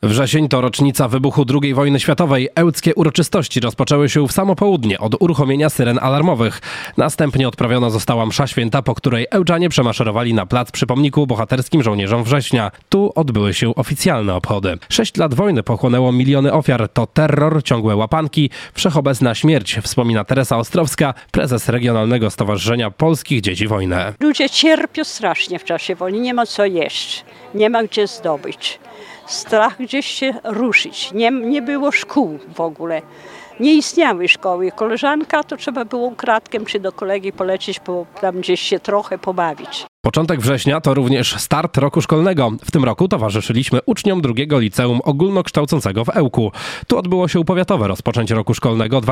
Wrzesień to rocznica wybuchu II wojny światowej. Ełckie uroczystości rozpoczęły się w samo południe od uruchomienia syren alarmowych. Następnie odprawiona została msza święta, po której Ełczanie przemaszerowali na plac przy pomniku bohaterskim żołnierzom września. Tu odbyły się oficjalne obchody. 6 lat wojny pochłonęło miliony ofiar. To terror, ciągłe łapanki, wszechobecna śmierć, wspomina Teresa Ostrowska, prezes Regionalnego Stowarzyszenia Polskich Dzieci Wojny. Ludzie cierpią strasznie w czasie wojny, nie ma co jeść, nie ma gdzie zdobyć. Strach gdzieś się ruszyć. Nie było szkół w ogóle. Nie istniały szkoły. Koleżanka to trzeba było kratkiem czy do kolegi polecieć, tam gdzieś się trochę pobawić. Początek września to również start roku szkolnego. W tym roku towarzyszyliśmy uczniom drugiego liceum ogólnokształcącego w Ełku. Tu odbyło się powiatowe rozpoczęcie roku szkolnego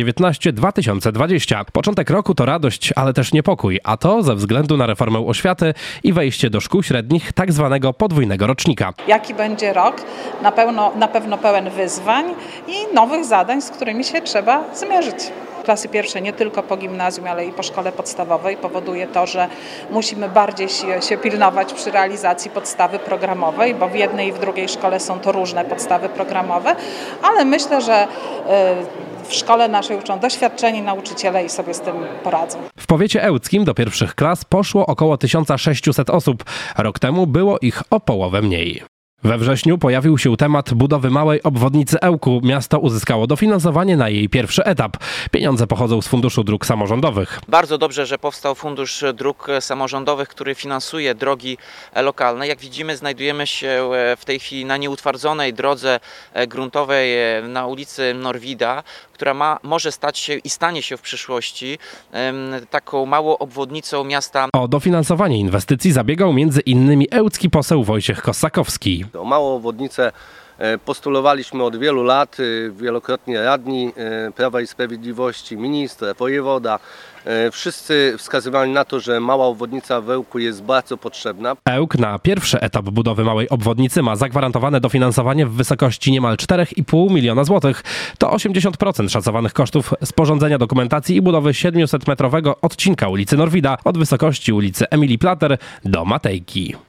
2019-2020. Początek roku to radość, ale też niepokój, a to ze względu na reformę oświaty i wejście do szkół średnich tak zwanego podwójnego rocznika. Jaki będzie rok? Na pewno pełen wyzwań i nowych zadań, z którymi się trzeba zmierzyć. Klasy pierwsze nie tylko po gimnazjum, ale i po szkole podstawowej powoduje to, że musimy bardziej się pilnować przy realizacji podstawy programowej, bo w jednej i w drugiej szkole są to różne podstawy programowe, ale myślę, że w szkole naszej uczą doświadczeni nauczyciele i sobie z tym poradzą. W powiecie ełckim do pierwszych klas poszło około 1600 osób. Rok temu było ich o połowę mniej. We wrześniu pojawił się temat budowy małej obwodnicy Ełku. Miasto uzyskało dofinansowanie na jej pierwszy etap. Pieniądze pochodzą z Funduszu Dróg Samorządowych. Bardzo dobrze, że powstał Fundusz Dróg Samorządowych, który finansuje drogi lokalne. Jak widzimy, znajdujemy się w tej chwili na nieutwardzonej drodze gruntowej na ulicy Norwida, która może stać się i stanie się w przyszłości taką małą obwodnicą miasta. O dofinansowanie inwestycji zabiegał m.in. ełcki poseł Wojciech Kossakowski. O małą obwodnicę postulowaliśmy od wielu lat, wielokrotnie radni Prawa i Sprawiedliwości, minister, wojewoda. Wszyscy wskazywali na to, że mała obwodnica w Ełku jest bardzo potrzebna. Ełk na pierwszy etap budowy małej obwodnicy ma zagwarantowane dofinansowanie w wysokości niemal 4,5 miliona złotych. To 80% szacowanych kosztów sporządzenia dokumentacji i budowy 700-metrowego odcinka ulicy Norwida od wysokości ulicy Emilii Plater do Matejki.